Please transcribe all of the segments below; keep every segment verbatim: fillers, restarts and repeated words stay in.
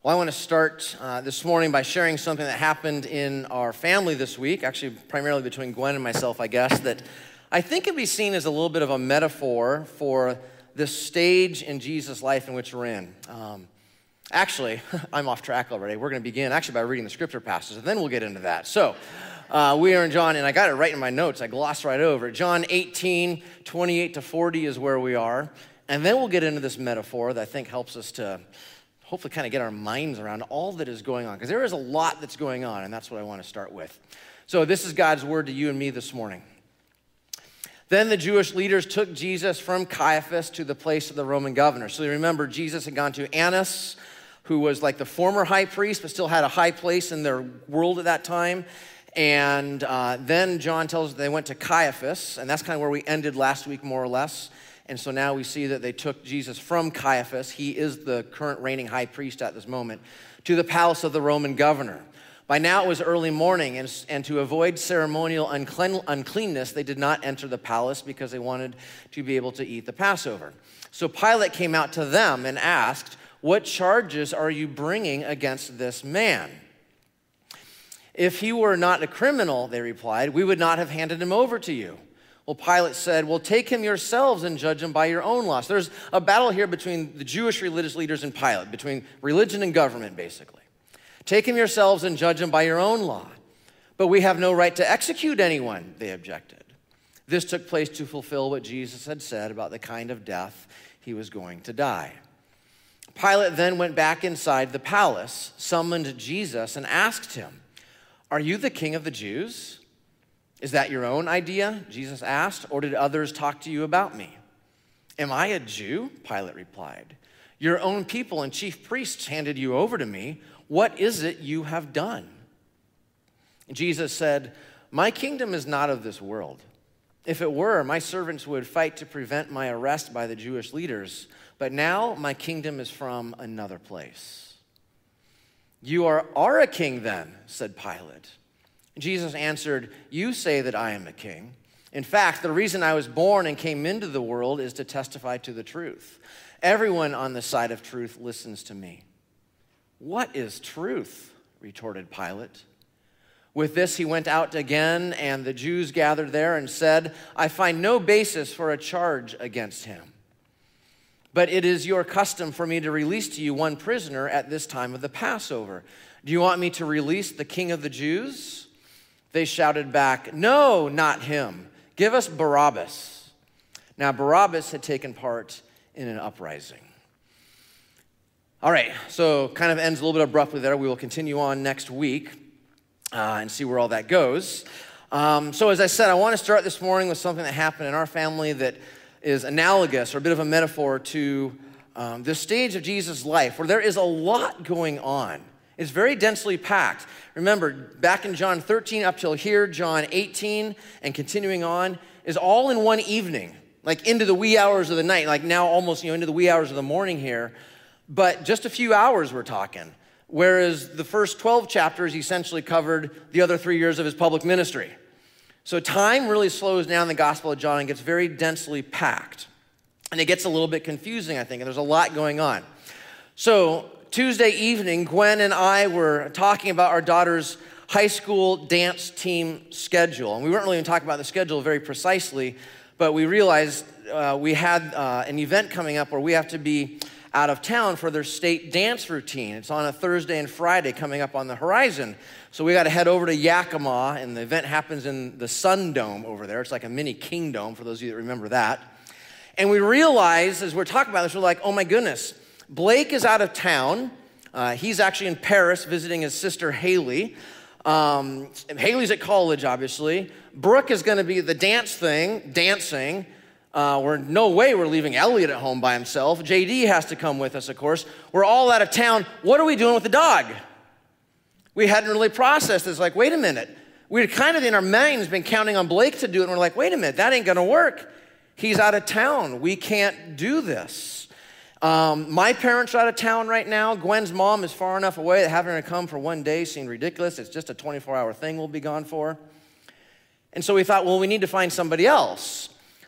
Well, I want to start uh, this morning by sharing something that happened in our family this week, actually primarily between Gwen and myself, I guess, that I think can be seen as a little bit of a metaphor for this stage in Jesus' life in which we're in. Um, actually, I'm off track already. We're going to begin actually by reading the scripture passage, and then we'll get into that. So uh, we are in John, and I got it right in my notes. I glossed right over it. John eighteen, twenty-eight to forty is where we are, and then we'll get into this metaphor that I think helps us to hopefully kind of get our minds around all that is going on, because there is a lot that's going on, and that's what I want to start with. So this is God's word to you and me this morning. Then the Jewish leaders took Jesus from Caiaphas to the place of the Roman governor. So you remember, Jesus had gone to Annas, who was like the former high priest, but still had a high place in their world at that time. And uh, then John tells us they went to Caiaphas, and that's kind of where we ended last week, more or less. And so now we see that they took Jesus from Caiaphas, he is the current reigning high priest at this moment, to the palace of the Roman governor. By now it was early morning, and, and to avoid ceremonial unclean, uncleanness, they did not enter the palace because they wanted to be able to eat the Passover. So Pilate came out to them and asked, "What charges are you bringing against this man?" "If he were not a criminal," they replied, "we would not have handed him over to you." Well, Pilate said, "Well, take him yourselves and judge him by your own laws." There's a battle here between the Jewish religious leaders and Pilate, between religion and government, basically. "Take him yourselves and judge him by your own law." "But we have no right to execute anyone," they objected. This took place to fulfill what Jesus had said about the kind of death he was going to die. Pilate then went back inside the palace, summoned Jesus, and asked him, "Are you the king of the Jews?" "Is that your own idea?" Jesus asked, "or did others talk to you about me?" "Am I a Jew?" Pilate replied. "Your own people and chief priests handed you over to me. What is it you have done?" Jesus said, "My kingdom is not of this world. If it were, my servants would fight to prevent my arrest by the Jewish leaders. But now my kingdom is from another place." "You are, are a king then," said Pilate. Jesus answered, "You say that I am a king. In fact, the reason I was born and came into the world is to testify to the truth. Everyone on the side of truth listens to me." "What is truth?" retorted Pilate. With this, he went out again, and the Jews gathered there and said, "I find no basis for a charge against him. But it is your custom for me to release to you one prisoner at this time of the Passover. Do you want me to release the king of the Jews?" They shouted back, "No, not him. Give us Barabbas." Now Barabbas had taken part in an uprising. All right, so kind of ends a little bit abruptly there. We will continue on next week uh, and see where all that goes. Um, so as I said, I want to start this morning with something that happened in our family that is analogous or a bit of a metaphor to um, this stage of Jesus' life where there is a lot going on. It's very densely packed. Remember, back in John thirteen up till here, John eighteen, and continuing on, is all in one evening, like into the wee hours of the night, like now almost, you know, into the wee hours of the morning here. But just a few hours we're talking. Whereas the first twelve chapters essentially covered the other three years of his public ministry. So time really slows down the Gospel of John and gets very densely packed. And it gets a little bit confusing, I think, and there's a lot going on. So Tuesday evening, Gwen and I were talking about our daughter's high school dance team schedule. And we weren't really even talking about the schedule very precisely, but we realized uh, we had uh, an event coming up where we have to be out of town for their state dance routine. It's on a Thursday and Friday coming up on the horizon. So we got to head over to Yakima, and the event happens in the Sun Dome over there. It's like a mini Kingdome, for those of you that remember that. And we realized, as we're talking about this, we're like, oh my goodness, Blake is out of town. Uh, he's actually in Paris visiting his sister Haley. Um, Haley's at college, obviously. Brooke is going to be at the dance thing, dancing. Uh, we're no way we're leaving Elliot at home by himself. J D has to come with us, of course. We're all out of town. What are we doing with the dog? We hadn't really processed this. Like, wait a minute. We'd kind of in our minds been counting on Blake to do it. And we're like, wait a minute, that ain't going to work. He's out of town. We can't do this. Um, my parents are out of town right now. Gwen's mom is far enough away that having her come for one day seemed ridiculous. It's just a twenty-four hour thing we'll be gone for. And so we thought, well, we need to find somebody else.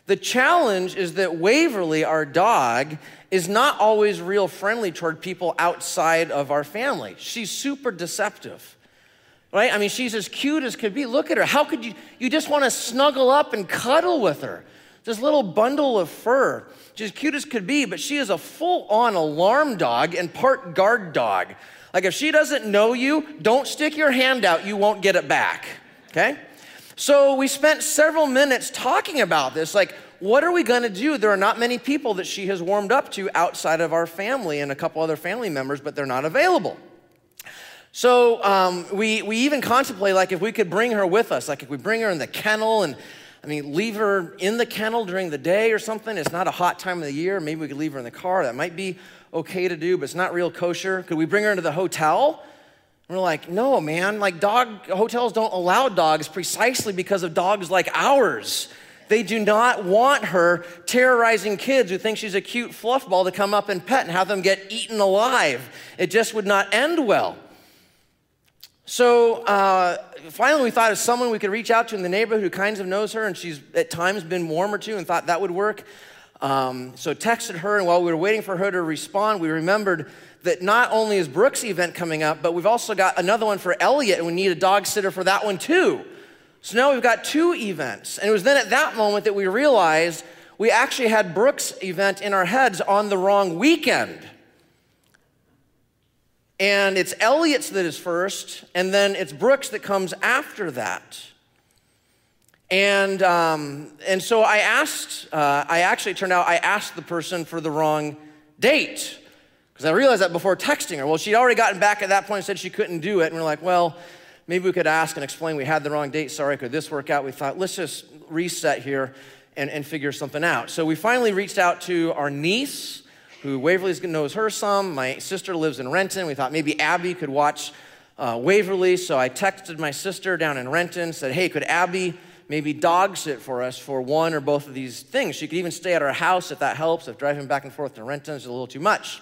The challenge is that Waverly, our dog, is not always real friendly toward people outside of our family. She's super deceptive, right? I mean, she's as cute as could be. Look at her. How could you, you just want to snuggle up and cuddle with her. This little bundle of fur. She's as cute as could be, but she is a full-on alarm dog and part guard dog. Like if she doesn't know you, don't stick your hand out, you won't get it back, okay? So we spent several minutes talking about this, like, what are we gonna do? There are not many people that she has warmed up to outside of our family and a couple other family members, but they're not available. So um, we, we even contemplate, like, if we could bring her with us, like if we bring her in the kennel and, I mean, leave her in the kennel during the day or something. It's not a hot time of the year. Maybe we could leave her in the car. That might be okay to do, but it's not real kosher. Could we bring her into the hotel? And we're like, no, man, like dog hotels don't allow dogs precisely because of dogs like ours. They do not want her terrorizing kids who think she's a cute fluff ball to come up and pet and have them get eaten alive. It just would not end well. So uh, finally we thought of someone we could reach out to in the neighborhood who kind of knows her and she's at times been warmer to and thought that would work. Um, so texted her, and while we were waiting for her to respond, we remembered that not only is Brooke's event coming up, but we've also got another one for Elliot, and we need a dog sitter for that one too. So now we've got two events. And it was then at that moment that we realized we actually had Brooke's event in our heads on the wrong weekend. And it's Elliot's that is first, and then it's Brooke's that comes after that. And um, and so I asked, uh, I actually, it turned out I asked the person for the wrong date. Because I realized that before texting her. Well, she'd already gotten back at that point and said she couldn't do it. And we're like, well, maybe we could ask and explain we had the wrong date. Sorry, could this work out? We thought, let's just reset here and, and figure something out. So we finally reached out to our niece, who Waverly knows her some. My sister lives in Renton. We thought maybe Abby could watch uh, Waverly. So I texted my sister down in Renton, said, hey, could Abby maybe dog sit for us for one or both of these things? She could even stay at our house if that helps, if driving back and forth to Renton is a little too much.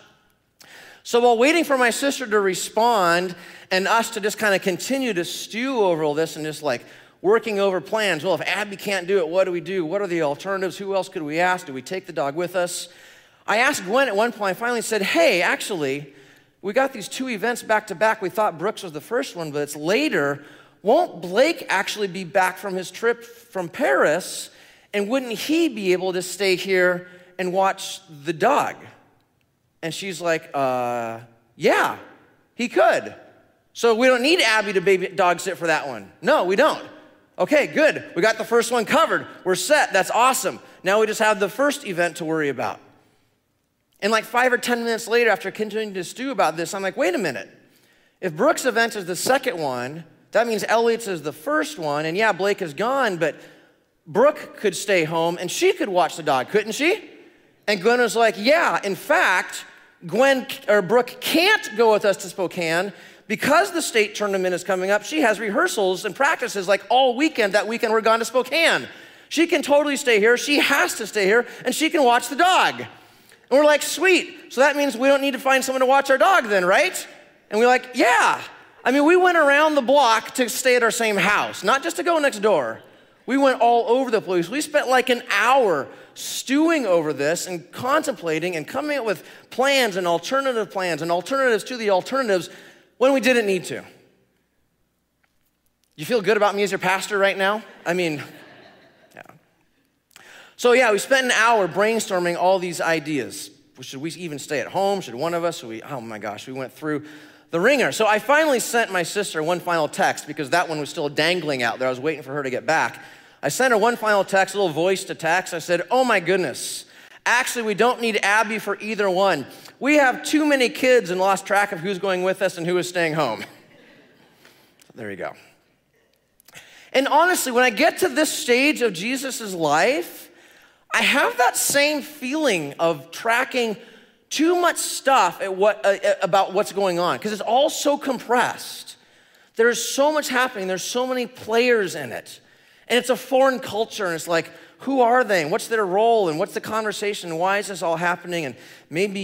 So while waiting for my sister to respond and us to just kind of continue to stew over all this and just like working over plans, well, if Abby can't do it, what do we do? What are the alternatives? Who else could we ask? Do we take the dog with us? I asked Gwen at one point, I finally said, hey, actually, we got these two events back to back. We thought Brooks was the first one, but it's later. Won't Blake actually be back from his trip from Paris, and wouldn't he be able to stay here and watch the dog? And she's like, uh, yeah, he could. So we don't need Abby to baby dog sit for that one. No, we don't. Okay, good. We got the first one covered. We're set. That's awesome. Now we just have the first event to worry about. And like five or ten minutes later, after continuing to stew about this, I'm like, wait a minute. If Brooks' event is the second one, that means Elliot's is the first one, and yeah, Blake is gone, but Brooke could stay home, and she could watch the dog, couldn't she? And Gwen was like, yeah, in fact, Gwen or Brooke can't go with us to Spokane because the state tournament is coming up. She has rehearsals and practices like all weekend. That weekend we're gone to Spokane. She can totally stay here. She has to stay here, and she can watch the dog. And we're like, sweet. So that means we don't need to find someone to watch our dog then, right? And we're like, yeah. I mean, we went around the block to stay at our same house, not just to go next door. We went all over the place. We spent like an hour stewing over this and contemplating and coming up with plans and alternative plans and alternatives to the alternatives when we didn't need to. You feel good about me as your pastor right now? I mean, yeah. So yeah, we spent an hour brainstorming all these ideas. Should we even stay at home? Should one of us? Should we, oh my gosh, we went through the ringer. So I finally sent my sister one final text because that one was still dangling out there. I was waiting for her to get back. I sent her one final text, a little voice to text. I said, oh my goodness, actually we don't need Abby for either one. We have too many kids and lost track of who's going with us and who is staying home. There you go. And honestly, when I get to this stage of Jesus' life, I have that same feeling of tracking too much stuff at what, uh, about what's going on, because it's all so compressed. There's so much happening. There's so many players in it. And it's a foreign culture, and it's like, who are they, and what's their role, and what's the conversation, and why is this all happening, and maybe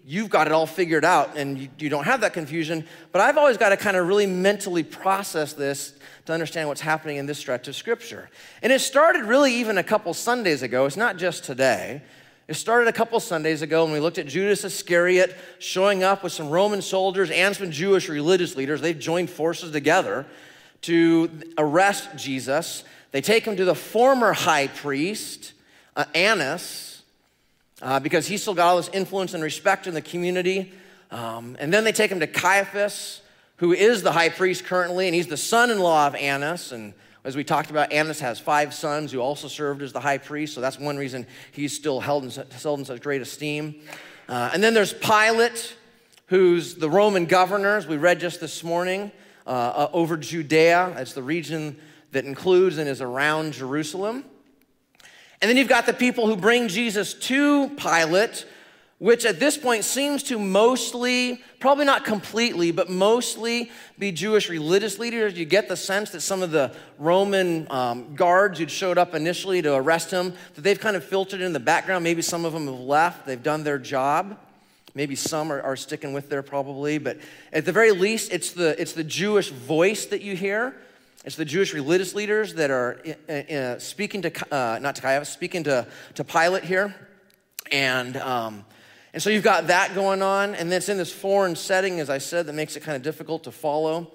you've got it all figured out and you, you don't have that confusion. But I've always got to kind of really mentally process this to understand what's happening in this stretch of Scripture. And it started really even a couple Sundays ago. It's not just today. It started a couple Sundays ago when we looked at Judas Iscariot showing up with some Roman soldiers and some Jewish religious leaders. They've joined forces together to arrest Jesus. They take him to the former high priest, uh, Annas, uh, because he still got all this influence and respect in the community. Um, and then they take him to Caiaphas, who is the high priest currently, and he's the son-in-law of Annas. And as we talked about, Annas has five sons who also served as the high priest, so that's one reason he's still held in, held in such great esteem. Uh, and then there's Pilate, who's the Roman governor, as we read just this morning, uh, uh, over Judea. That's the region that includes and is around Jerusalem. And then you've got the people who bring Jesus to Pilate, which at this point seems to mostly, probably not completely, but mostly be Jewish religious leaders. You get the sense that some of the Roman um, guards who'd showed up initially to arrest him, that they've kind of filtered in the background. Maybe some of them have left. They've done their job. Maybe some are, are sticking with there probably. But at the very least, it's the, it's the Jewish voice that you hear. It's the Jewish religious leaders that are uh, uh, speaking to, uh, not to Caiaphas, speaking to, to Pilate here. And... Um, And so you've got that going on, and it's in this foreign setting, as I said, that makes it kind of difficult to follow.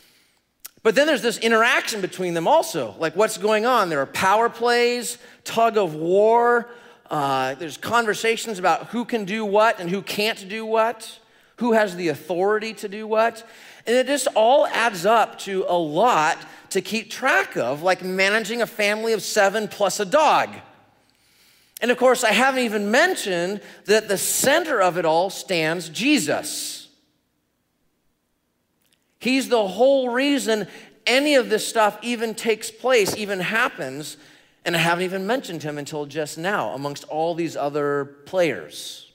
But then there's this interaction between them also, like what's going on. There are power plays, tug of war. Uh, there's conversations about who can do what and who can't do what, who has the authority to do what. And it just all adds up to a lot to keep track of, like managing a family of seven plus a dog. And of course, I haven't even mentioned that the center of it all stands Jesus. He's the whole reason any of this stuff even takes place, even happens, and I haven't even mentioned him until just now amongst all these other players.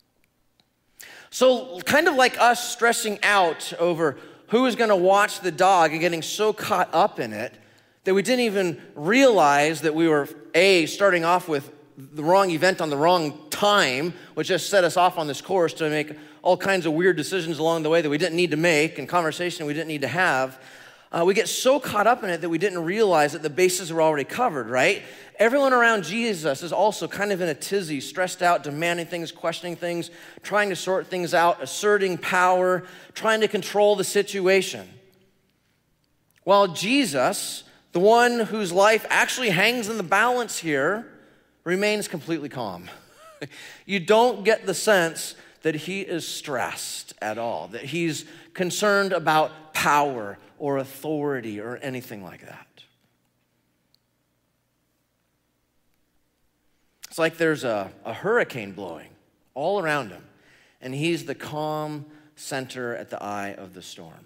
So kind of like us stressing out over who is going to watch the dog and getting so caught up in it that we didn't even realize that we were, A, starting off with the wrong event on the wrong time, which just set us off on this course to make all kinds of weird decisions along the way that we didn't need to make and conversation we didn't need to have. Uh, we get so caught up in it that we didn't realize that the bases were already covered, right? Everyone around Jesus is also kind of in a tizzy, stressed out, demanding things, questioning things, trying to sort things out, asserting power, trying to control the situation. While Jesus, the one whose life actually hangs in the balance here, remains completely calm. You don't get the sense that he is stressed at all, that he's concerned about power or authority or anything like that. It's like there's a, a hurricane blowing all around him, and he's the calm center at the eye of the storm.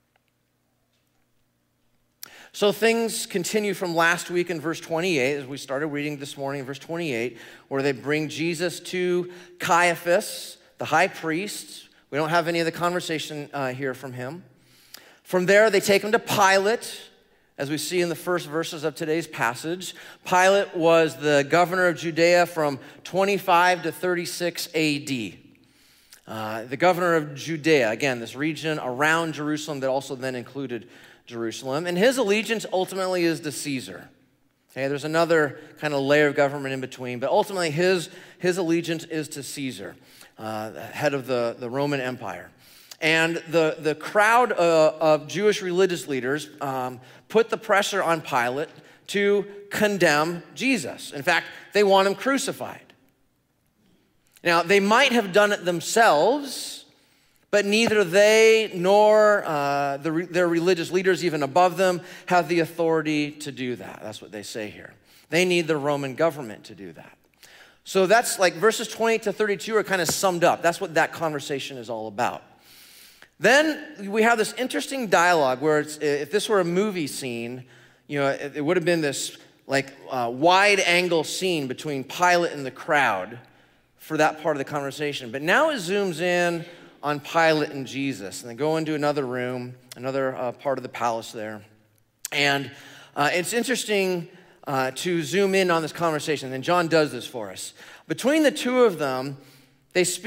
So things continue from last week in verse twenty-eight, as we started reading this morning in verse twenty-eight, where they bring Jesus to Caiaphas, the high priest. We don't have any of the conversation uh, here from him. From there, they take him to Pilate, as we see in the first verses of today's passage. Pilate was the governor of Judea from twenty-five to thirty-six A D. Uh, the governor of Judea, again, this region around Jerusalem that also then included Jerusalem, and his allegiance ultimately is to Caesar. Okay, there's another kind of layer of government in between, but ultimately his, his allegiance is to Caesar, uh, the head of the, the Roman Empire. And the, the crowd uh, of Jewish religious leaders um, put the pressure on Pilate to condemn Jesus. In fact, they want him crucified. Now, they might have done it themselves, but neither they nor uh, the, their religious leaders, even above them, have the authority to do that. That's what they say here. They need the Roman government to do that. So that's like verses twenty to thirty-two are kind of summed up. That's what that conversation is all about. Then we have this interesting dialogue where it's, if this were a movie scene, you know, it, it would have been this like uh, wide angle scene between Pilate and the crowd for that part of the conversation. But now it zooms in on Pilate and Jesus, and they go into another room, another uh, part of the palace there. And uh, it's interesting uh, to zoom in on this conversation, and John does this for us. Between the two of them, they speak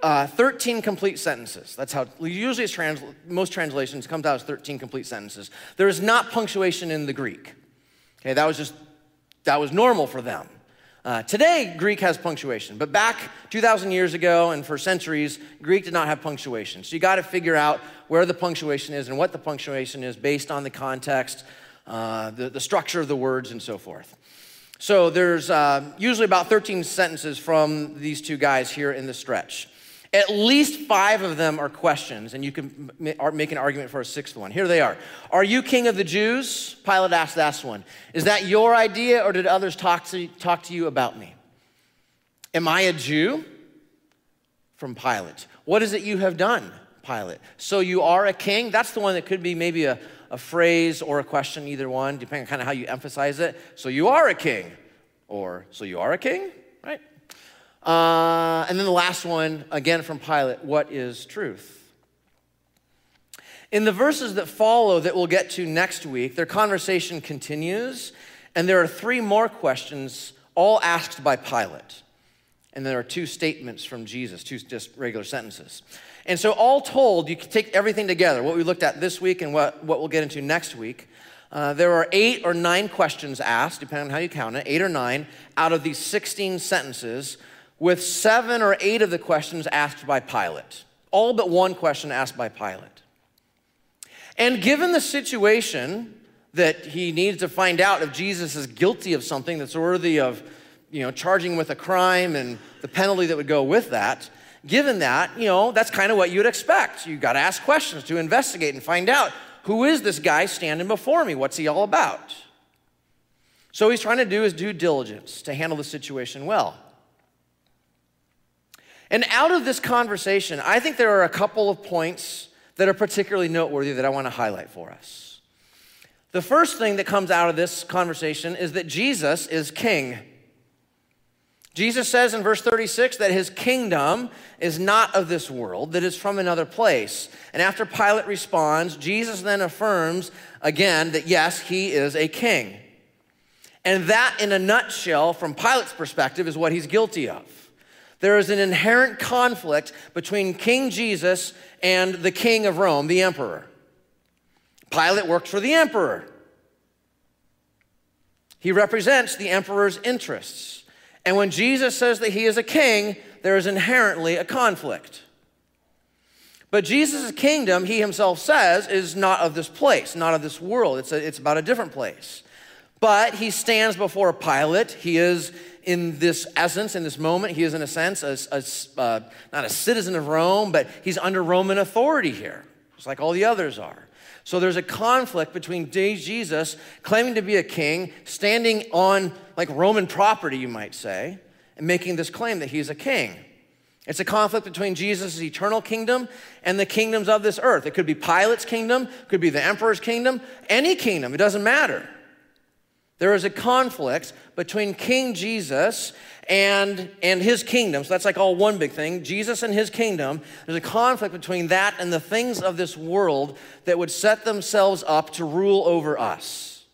uh, thirteen complete sentences. That's how, usually it's trans, most translations comes out as thirteen complete sentences. There is not punctuation in the Greek. Okay, that was just, that was normal for them. Uh, today, Greek has punctuation, but back two thousand years ago and for centuries, Greek did not have punctuation. So you got to figure out where the punctuation is and what the punctuation is based on the context, uh, the, the structure of the words, and so forth. So there's uh, usually about thirteen sentences from these two guys here in the stretch. At least five of them are questions, and you can make an argument for a sixth one. Here they are. Are you king of the Jews? Pilate asked that one. Is that your idea, or did others talk to, talk to you about me? Am I a Jew? From Pilate. What is it you have done, Pilate? So you are a king? That's the one that could be maybe a, a phrase or a question, either one, depending on kind of how you emphasize it. So you are a king, or so you are a king, right? Uh, and then the last one, again from Pilate, what is truth? In the verses that follow that we'll get to next week, their conversation continues, and there are three more questions, all asked by Pilate. And there are two statements from Jesus, two just regular sentences. And so all told, you can take everything together, what we looked at this week and what, what we'll get into next week. Uh, there are eight or nine questions asked, depending on how you count it, eight or nine, out of these sixteen sentences, with seven or eight of the questions asked by Pilate. All but one question asked by Pilate. And given the situation that he needs to find out if Jesus is guilty of something that's worthy of, you know, charging with a crime and the penalty that would go with that, given that, you know, that's kind of what you'd expect. You got to ask questions to investigate and find out, who is this guy standing before me? What's he all about? So he's trying to do his due diligence to handle the situation well. And out of this conversation, I think there are a couple of points that are particularly noteworthy that I want to highlight for us. The first thing that comes out of this conversation is that Jesus is king. Jesus says in verse thirty-six that his kingdom is not of this world, that it's from another place. And after Pilate responds, Jesus then affirms again that yes, he is a king. And that, in a nutshell, from Pilate's perspective, is what he's guilty of. There is an inherent conflict between King Jesus and the king of Rome, the emperor. Pilate worked for the emperor. He represents the emperor's interests. And when Jesus says that he is a king, there is inherently a conflict. But Jesus' kingdom, he himself says, is not of this place, not of this world. It's, a, it's about a different place. But he stands before Pilate. He is, in this essence, in this moment, he is, in a sense, a, a, uh, not a citizen of Rome, but he's under Roman authority here, just like all the others are. So there's a conflict between Jesus claiming to be a king, standing on like Roman property, you might say, and making this claim that he's a king. It's a conflict between Jesus' eternal kingdom and the kingdoms of this earth. It could be Pilate's kingdom, could be the emperor's kingdom, any kingdom, it doesn't matter. There is a conflict between King Jesus and, and his kingdom. So that's like all one big thing. Jesus and his kingdom. There's a conflict between that and the things of this world that would set themselves up to rule over us.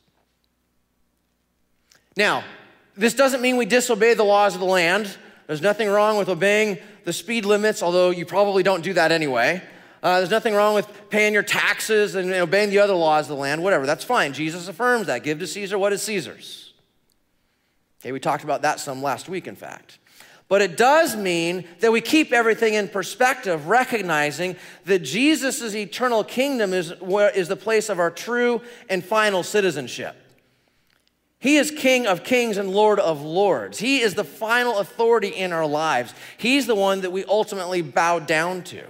Now, this doesn't mean we disobey the laws of the land. There's nothing wrong with obeying the speed limits, although you probably don't do that anyway. Uh, there's nothing wrong with paying your taxes and obeying the other laws of the land, whatever. That's fine. Jesus affirms that. Give to Caesar what is Caesar's. Okay, we talked about that some last week, in fact. But it does mean that we keep everything in perspective, recognizing that Jesus' eternal kingdom is, where, is the place of our true and final citizenship. He is King of kings and Lord of lords. He is the final authority in our lives. He's the one that we ultimately bow down to.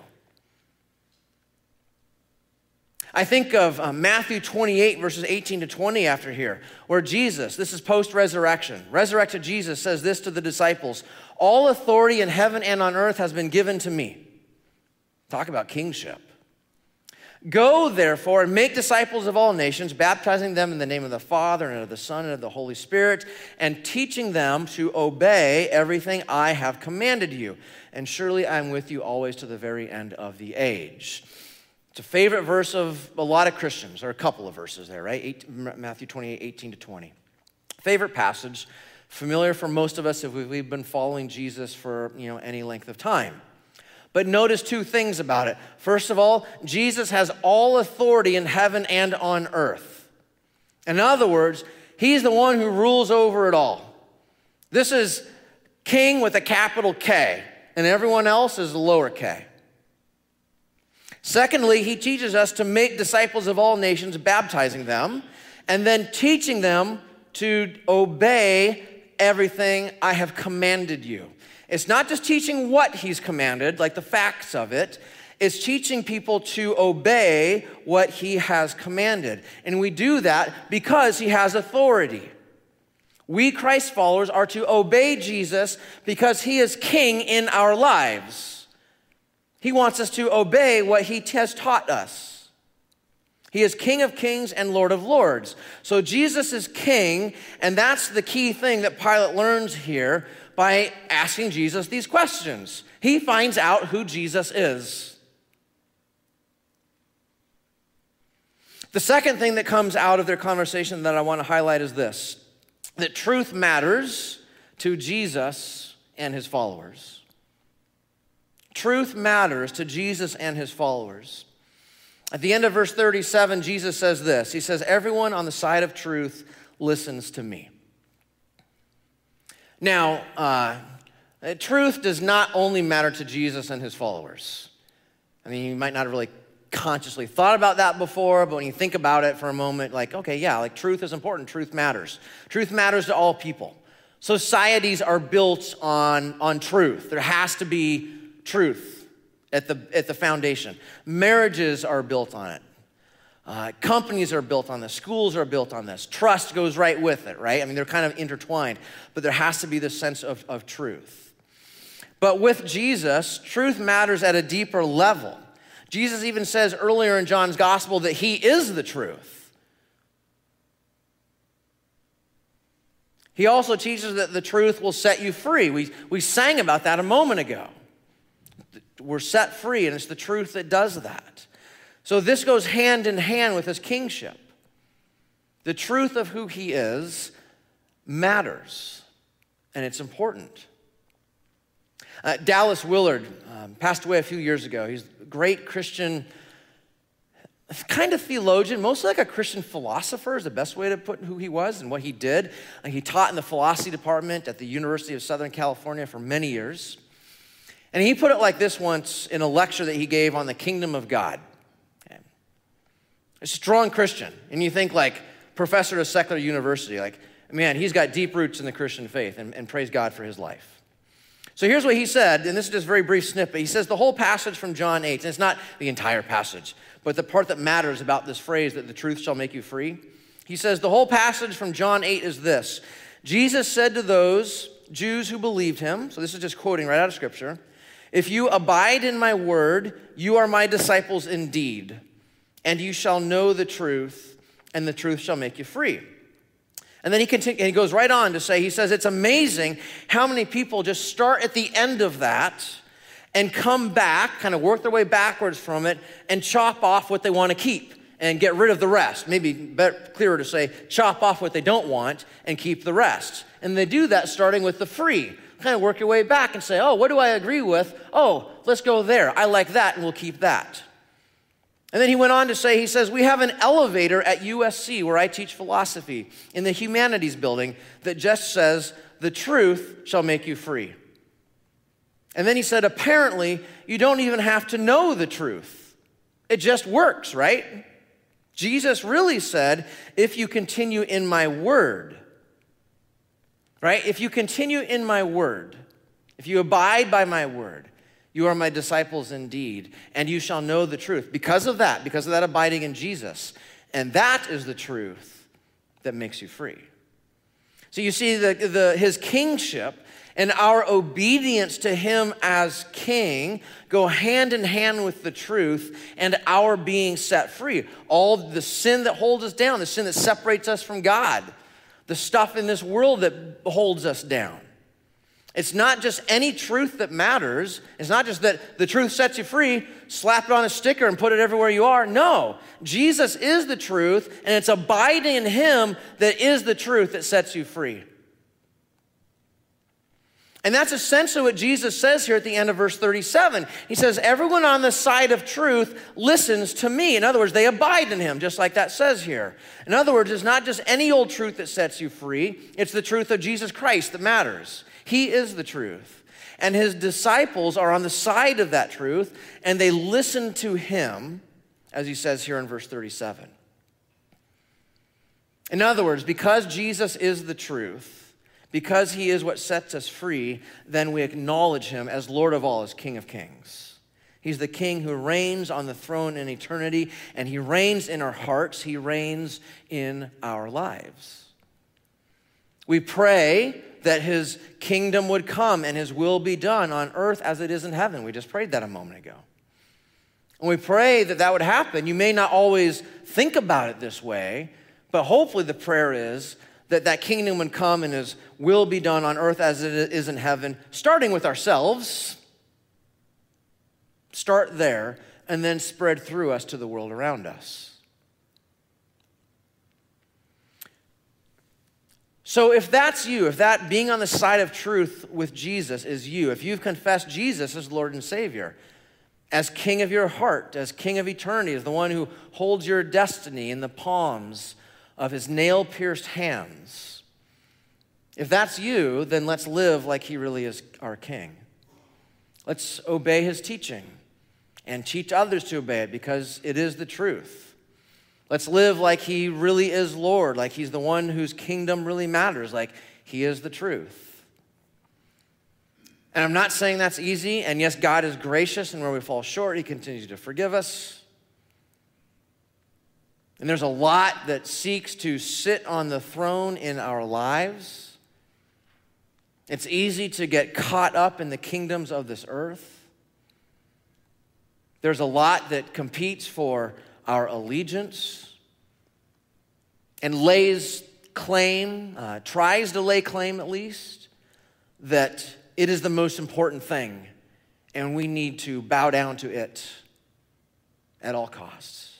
I think of uh, Matthew twenty-eight, verses eighteen to twenty after here, where Jesus, this is post-resurrection, resurrected Jesus says this to the disciples, "All authority in heaven and on earth has been given to me." Talk about kingship. "Go, therefore, and make disciples of all nations, baptizing them in the name of the Father and of the Son and of the Holy Spirit, and teaching them to obey everything I have commanded you. And surely I am with you always to the very end of the age." It's a favorite verse of a lot of Christians, or a couple of verses there, right? Eight, Matthew twenty-eight, eighteen to twenty. Favorite passage, familiar for most of us if we've been following Jesus for, you know, any length of time. But notice two things about it. First of all, Jesus has all authority in heaven and on earth. In other words, he's the one who rules over it all. This is king with a capital K, and everyone else is a lower K. Secondly, he teaches us to make disciples of all nations, baptizing them, and then teaching them to obey everything I have commanded you. It's not just teaching what he's commanded, like the facts of it. It's teaching people to obey what he has commanded. And we do that because he has authority. We, Christ followers, are to obey Jesus because he is king in our lives. He wants us to obey what he has taught us. He is King of kings and Lord of lords. So Jesus is king, and that's the key thing that Pilate learns here by asking Jesus these questions. He finds out who Jesus is. The second thing that comes out of their conversation that I want to highlight is this, that truth matters to Jesus and his followers. Truth matters to Jesus and his followers. At the end of verse thirty-seven, Jesus says this. He says, everyone on the side of truth listens to me. Now, uh, truth does not only matter to Jesus and his followers. I mean, you might not have really consciously thought about that before, but when you think about it for a moment, like, okay, yeah, like truth is important. Truth matters. Truth matters to all people. Societies are built on, on truth. There has to be truth at the, at the foundation. Marriages are built on it. Uh, companies are built on this. Schools are built on this. Trust goes right with it, right? I mean, they're kind of intertwined, but there has to be this sense of, of truth. But with Jesus, truth matters at a deeper level. Jesus even says earlier in John's gospel that he is the truth. He also teaches that the truth will set you free. We, we sang about that a moment ago. We're set free, and it's the truth that does that. So this goes hand in hand with his kingship. The truth of who he is matters, and it's important. Uh, Dallas Willard um, passed away a few years ago. He's a great Christian, kind of theologian, mostly like a Christian philosopher is the best way to put who he was and what he did. Uh, he taught in the philosophy department at the University of Southern California for many years. And he put it like this once in a lecture that he gave on the kingdom of God. Okay. A strong Christian. And you think like professor at a secular university, like, man, he's got deep roots in the Christian faith, and, and praise God for his life. So here's what he said, and this is just a very brief snippet. He says the whole passage from John eight, and it's not the entire passage, but the part that matters about this phrase that the truth shall make you free. He says the whole passage from John eight is this. Jesus said to those Jews who believed him, so this is just quoting right out of Scripture, if you abide in my word, you are my disciples indeed, and you shall know the truth, and the truth shall make you free. And then he continues, and he goes right on to say, he says, it's amazing how many people just start at the end of that and come back, kind of work their way backwards from it, and chop off what they want to keep and get rid of the rest. Maybe better, clearer to say, chop off what they don't want and keep the rest. And they do that starting with the free. Kind of work your way back and say, oh, what do I agree with? Oh, let's go there. I like that, and we'll keep that. And then he went on to say, he says, we have an elevator at U S C where I teach philosophy in the humanities building that just says, the truth shall make you free. And then he said, apparently, you don't even have to know the truth. It just works, right? Jesus really said, if you continue in my word, right? If you continue in my word, if you abide by my word, you are my disciples indeed, and you shall know the truth. Because of that, because of that abiding in Jesus. And that is the truth that makes you free. So you see, the, the, his kingship and our obedience to him as king go hand in hand with the truth and our being set free. All the sin that holds us down, the sin that separates us from God, the stuff in this world that holds us down. It's not just any truth that matters. It's not just that the truth sets you free, slap it on a sticker and put it everywhere you are. No, Jesus is the truth, and it's abiding in him that is the truth that sets you free. And that's essentially what Jesus says here at the end of verse thirty-seven. He says, everyone on the side of truth listens to me. In other words, they abide in him, just like that says here. In other words, it's not just any old truth that sets you free. It's the truth of Jesus Christ that matters. He is the truth. And his disciples are on the side of that truth, and they listen to him, as he says here in verse thirty-seven. In other words, because Jesus is the truth, because he is what sets us free, then we acknowledge him as Lord of all, as King of kings. He's the King who reigns on the throne in eternity, and he reigns in our hearts. He reigns in our lives. We pray that his kingdom would come and his will be done on earth as it is in heaven. We just prayed that a moment ago. And we pray that that would happen. You may not always think about it this way, but hopefully the prayer is that that kingdom would come and his will be done on earth as it is in heaven, starting with ourselves. Start there and then spread through us to the world around us. So if that's you, if that being on the side of truth with Jesus is you, if you've confessed Jesus as Lord and Savior, as King of your heart, as King of eternity, as the one who holds your destiny in the palms of his nail-pierced hands, if that's you, then let's live like he really is our King. Let's obey his teaching and teach others to obey it because it is the truth. Let's live like he really is Lord, like he's the one whose kingdom really matters, like he is the truth. And I'm not saying that's easy, and yes, God is gracious, and where we fall short, he continues to forgive us. And there's a lot that seeks to sit on the throne in our lives. It's easy to get caught up in the kingdoms of this earth. There's a lot that competes for our allegiance and lays claim, uh, tries to lay claim at least, that it is the most important thing and we need to bow down to it at all costs.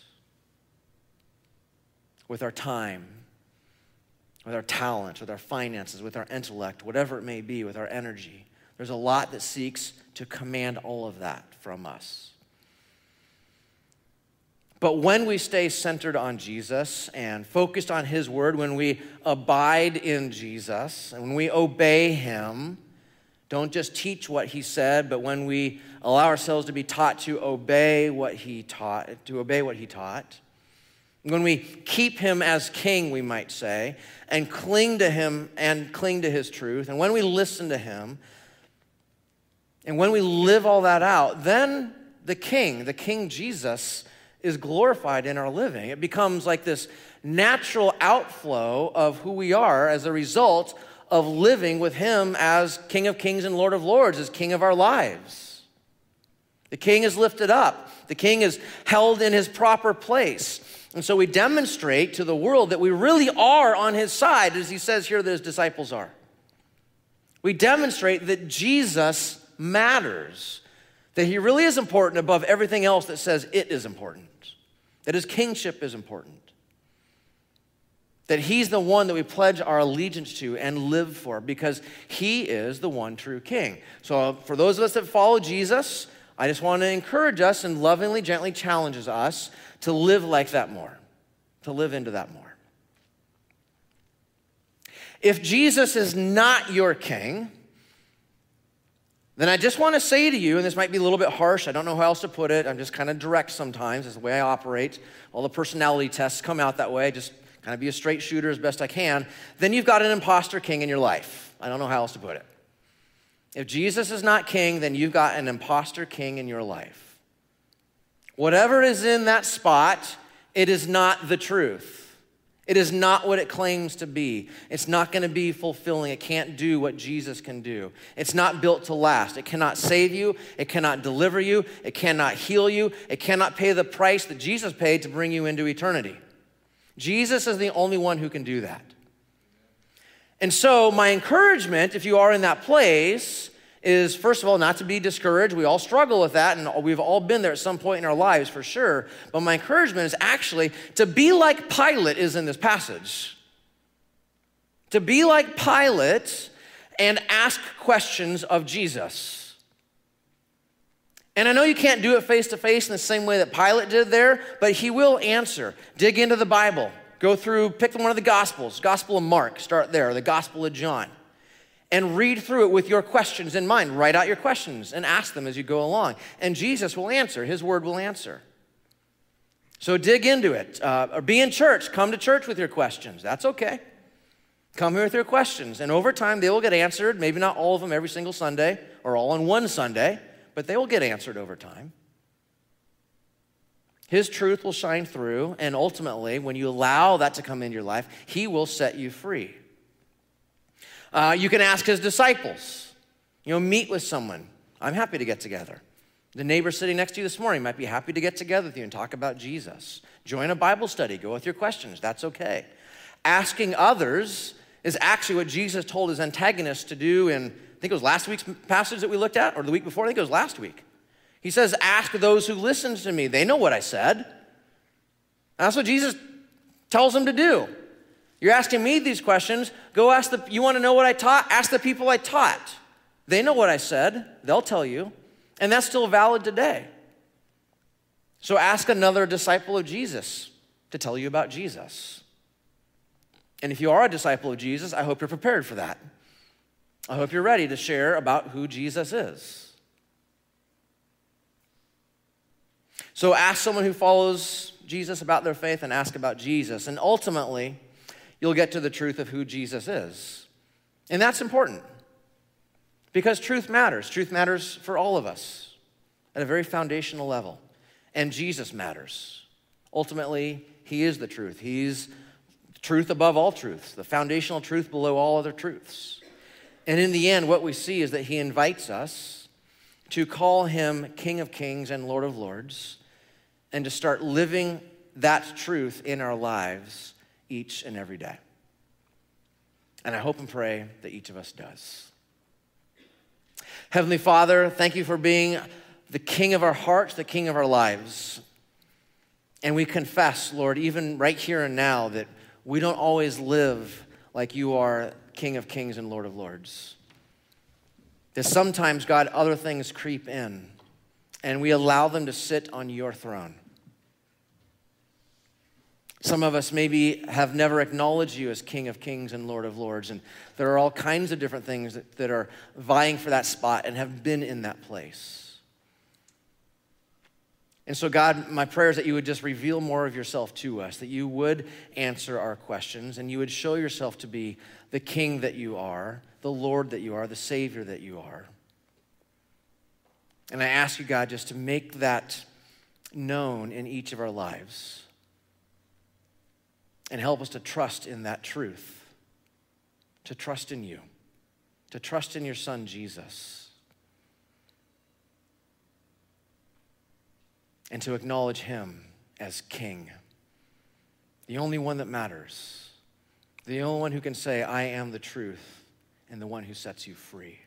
With our time, with our talent, with our finances, with our intellect, whatever it may be, with our energy. There's a lot that seeks to command all of that from us. But when we stay centered on Jesus and focused on his word, when we abide in Jesus and when we obey him, don't just teach what he said, but when we allow ourselves to be taught to obey what he taught, to obey what he taught, when we keep him as king, we might say, and cling to him and cling to his truth, and when we listen to him, and when we live all that out, then the king, the King Jesus, is glorified in our living. It becomes like this natural outflow of who we are as a result of living with him as King of kings and Lord of lords, as king of our lives. The king is lifted up. The king is held in his proper place. And so we demonstrate to the world that we really are on his side, as he says here that his disciples are. We demonstrate that Jesus matters, that he really is important above everything else that says it is important, that his kingship is important, that he's the one that we pledge our allegiance to and live for because he is the one true king. So for those of us that follow Jesus, I just want to encourage us and lovingly, gently challenges us to live like that more, to live into that more. If Jesus is not your king, then I just want to say to you, and this might be a little bit harsh, I don't know how else to put it, I'm just kind of direct sometimes, it's the way I operate. All the personality tests come out that way, just kind of be a straight shooter as best I can. Then you've got an imposter king in your life. I don't know how else to put it. If Jesus is not king, then you've got an imposter king in your life. Whatever is in that spot, it is not the truth. It is not what it claims to be. It's not going to be fulfilling. It can't do what Jesus can do. It's not built to last. It cannot save you. It cannot deliver you. It cannot heal you. It cannot pay the price that Jesus paid to bring you into eternity. Jesus is the only one who can do that. And so my encouragement, if you are in that place, is first of all, not to be discouraged. We all struggle with that, and we've all been there at some point in our lives for sure. But my encouragement is actually to be like Pilate is in this passage. To be like Pilate and ask questions of Jesus. And I know you can't do it face to face in the same way that Pilate did there, but he will answer. Dig into the Bible. Go through, pick one of the Gospels, Gospel of Mark, start there, or the Gospel of John. And read through it with your questions in mind. Write out your questions and ask them as you go along. And Jesus will answer. His word will answer. So dig into it. Uh, or be in church. Come to church with your questions. That's okay. Come here with your questions. And over time, they will get answered. Maybe not all of them every single Sunday or all on one Sunday, but they will get answered over time. His truth will shine through, and ultimately, when you allow that to come into your life, he will set you free. Uh, you can ask his disciples. You know, meet with someone. I'm happy to get together. The neighbor sitting next to you this morning might be happy to get together with you and talk about Jesus. Join a Bible study. Go with your questions. That's okay. Asking others is actually what Jesus told his antagonists to do in, I think it was last week's passage that we looked at, or the week before. I think it was last week. He says, ask those who listen to me. They know what I said. That's what Jesus tells them to do. You're asking me these questions. Go ask the, you want to know what I taught? Ask the people I taught. They know what I said. They'll tell you. And that's still valid today. So ask another disciple of Jesus to tell you about Jesus. And if you are a disciple of Jesus, I hope you're prepared for that. I hope you're ready to share about who Jesus is. So ask someone who follows Jesus about their faith and ask about Jesus. And ultimately, you'll get to the truth of who Jesus is. And that's important because truth matters. Truth matters for all of us at a very foundational level. And Jesus matters. Ultimately, he is the truth. He's truth above all truths, the foundational truth below all other truths. And in the end, what we see is that he invites us to call him King of Kings and Lord of Lords, and to start living that truth in our lives each and every day. And I hope and pray that each of us does. Heavenly Father, thank you for being the King of our hearts, the King of our lives. And we confess, Lord, even right here and now, that we don't always live like you are King of Kings and Lord of Lords. That sometimes, God, other things creep in, and we allow them to sit on your throne. Some of us maybe have never acknowledged you as King of Kings and Lord of Lords, and there are all kinds of different things that, that are vying for that spot and have been in that place. And so, God, my prayer is that you would just reveal more of yourself to us, that you would answer our questions, and you would show yourself to be the King that you are, the Lord that you are, the Savior that you are. And I ask you, God, just to make that known in each of our lives and help us to trust in that truth, to trust in you, to trust in your Son, Jesus, and to acknowledge him as King, the only one that matters, the only one who can say, I am the truth, and the one who sets you free.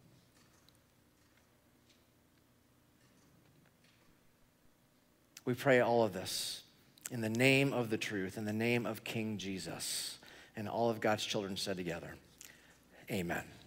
We pray all of this in the name of the truth, in the name of King Jesus. And all of God's children said together, amen.